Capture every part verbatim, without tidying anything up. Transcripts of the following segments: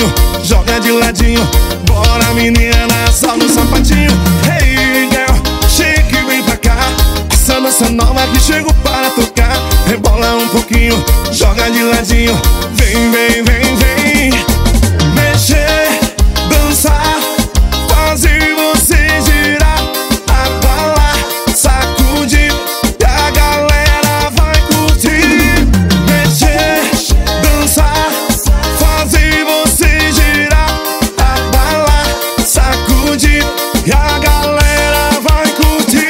pouquinho, joga de ladinho. Bora menina, só no sapatinho. Hey girl, chega e vem pra cá. Essa dança nova que chego para tocar. Rebola um pouquinho, joga de ladinho. Vem, vem, vem, vem. Mexer, dançar, fazer você girar, abalar, sacudir, e a galera vai curtir. Mexer, dançar, fazer você girar, abalar, sacudir, e a galera vai curtir.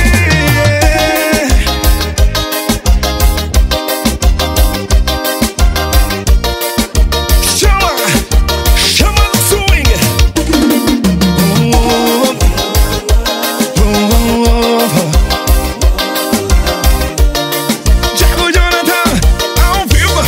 Chama, chama no swing. Thiago Jonathan, ao vivo.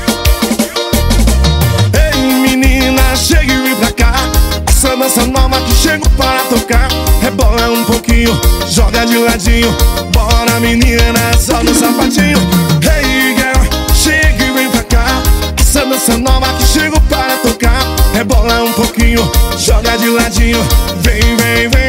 Ei menina, chega e vem pra cá. Essa dança nova que chego para tocar. Rebola um pouquinho, joga de ladinho. Bora menina, só no sapatinho. Hey girl, chega e vem pra cá. Essa dança nova que chego para tocar. Rebola um pouquinho, joga de ladinho. Vem, vem, vem.